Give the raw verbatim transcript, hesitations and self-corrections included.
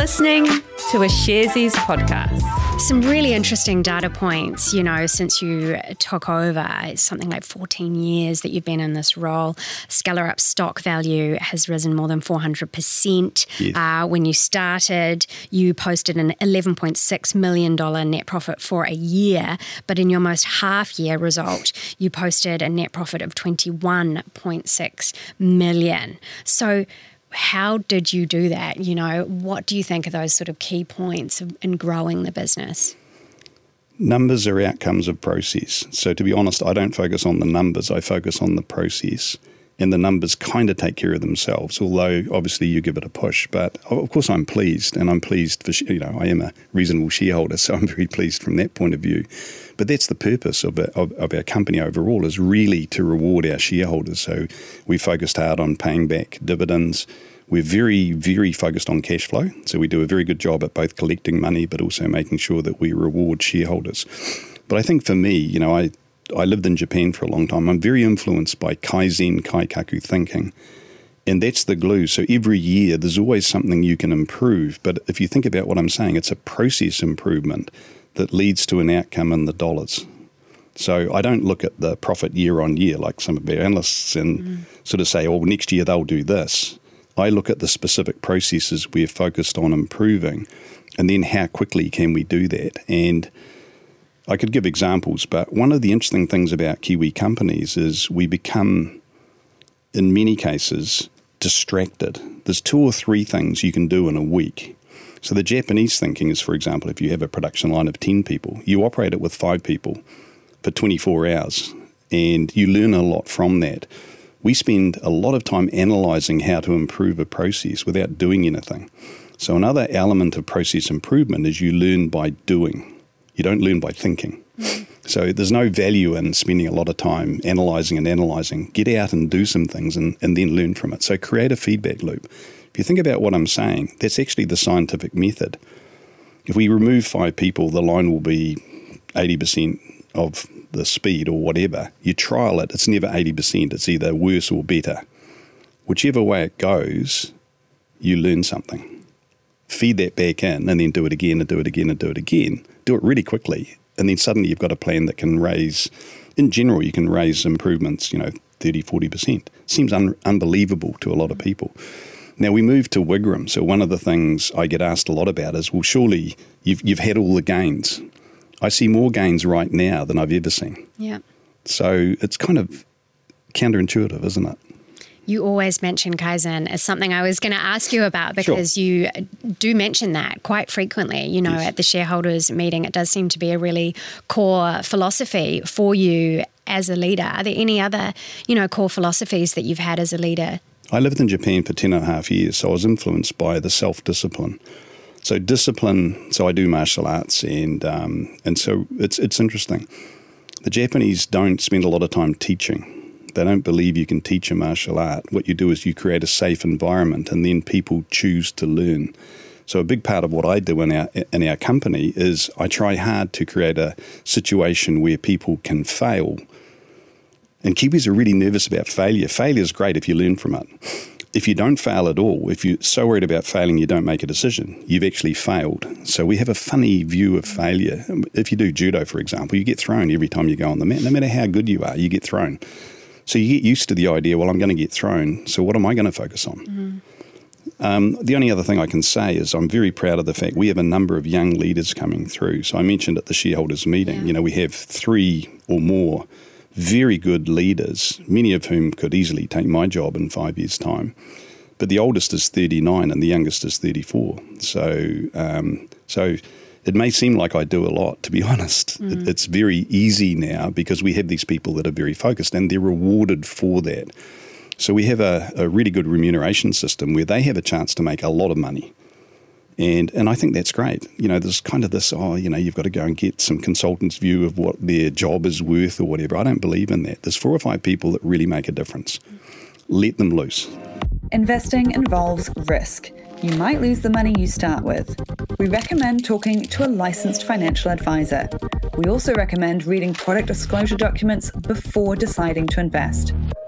listening to a Sharesies podcast. Some really interesting data points, you know, since you took over. It's something like fourteen years that you've been in this role. SkellerUp stock value has risen more than four hundred percent. Yes. Uh, when you started, you posted an eleven point six million dollars net profit for a year, but in your most half-year result, you posted a net profit of twenty-one point six million dollars. So how did you do that? You know, what do you think are those sort of key points in growing the business? Numbers are outcomes of process. So to be honest, I don't focus on the numbers. I focus on the process. And the numbers kind of take care of themselves, although obviously you give it a push. But of course I'm pleased, and I'm pleased for, you know, I am a reasonable shareholder, so I'm very pleased from that point of view. But that's the purpose of, of, of our company overall, is really to reward our shareholders. So we focused hard on paying back dividends. We're very, very focused on cash flow. So we do a very good job at both collecting money, but also making sure that we reward shareholders. But I think for me, you know, I I lived in Japan for a long time. I'm very influenced by Kaizen, Kaikaku thinking, and that's the glue. So every year there's always something you can improve. But if you think about what I'm saying, it's a process improvement that leads to an outcome in the dollars. So I don't look at the profit year on year like some of our analysts and mm. sort of say, oh, next year they'll do this. I look at the specific processes we're focused on improving, and then how quickly can we do that. And I could give examples, but one of the interesting things about Kiwi companies is we become, in many cases, distracted. There's two or three things you can do in a week. So the Japanese thinking is, for example, if you have a production line of ten people, you operate it with five people for twenty-four hours, and you learn a lot from that. We spend a lot of time analysing how to improve a process without doing anything. So another element of process improvement is you learn by doing. You don't learn by thinking. Mm. So there's no value in spending a lot of time analysing and analysing. Get out and do some things and, and then learn from it. So create a feedback loop. If you think about what I'm saying, that's actually the scientific method. If we remove five people, the line will be eighty percent of the speed or whatever. You trial it, it's never eighty percent. It's either worse or better. Whichever way it goes, you learn something. Feed that back in and then do it again and do it again and do it again. Do it really quickly, and then suddenly you've got a plan that can raise, in general, you can raise improvements, you know, thirty, forty percent. Seems un- unbelievable to a lot of people. Now, we move to Wigram, so one of the things I get asked a lot about is, well, surely you've you've had all the gains. I see more gains right now than I've ever seen. Yeah. So it's kind of counterintuitive, isn't it? You always mention Kaizen as something I was going to ask you about, because sure. you do mention that quite frequently. You know, yes. At the shareholders meeting, it does seem to be a really core philosophy for you as a leader. Are there any other, you know, core philosophies that you've had as a leader? I lived in Japan for ten and a half years, so I was influenced by the self-discipline. So discipline, so I do martial arts, and um, and so it's it's interesting. The Japanese don't spend a lot of time teaching. They don't believe you can teach a martial art. What you do is you create a safe environment, and then people choose to learn. So a big part of what I do in our in our company is I try hard to create a situation where people can fail. And Kiwis are really nervous about failure. Failure is great if you learn from it. If you don't fail at all, if you're so worried about failing you don't make a decision, you've actually failed. So we have a funny view of failure. If you do judo, for example, you get thrown every time you go on the mat. No matter how good you are, you get thrown. So you get used to the idea, well, I'm going to get thrown, so what am I going to focus on? Mm-hmm. Um, the only other thing I can say is I'm very proud of the fact we have a number of young leaders coming through. So I mentioned at the shareholders meeting, yeah. you know, we have three or more very good leaders, many of whom could easily take my job in five years' time. But the oldest is thirty-nine and the youngest is thirty-four. So, um, so it may seem like I do a lot, to be honest. Mm. It, it's very easy now because we have these people that are very focused and they're rewarded for that. So we have a, a really good remuneration system where they have a chance to make a lot of money. And and I think that's great. You know, there's kind of this, oh, you know, you've got to go and get some consultant's view of what their job is worth or whatever. I don't believe in that. There's four or five people that really make a difference. Let them loose. Investing involves risk. You might lose the money you start with. We recommend talking to a licensed financial advisor. We also recommend reading product disclosure documents before deciding to invest.